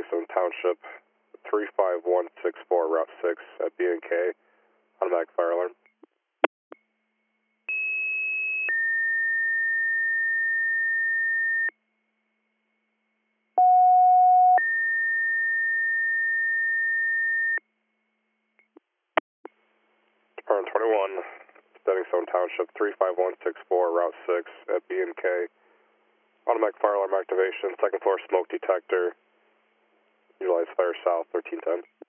Stone Township, 35164, Route 6 at B&K. Automatic fire alarm. Department 21, Stepping Stone Township, 35164, Route 6 at B&K. Automatic fire alarm activation, second floor smoke detector. Utilize fire south, 1310.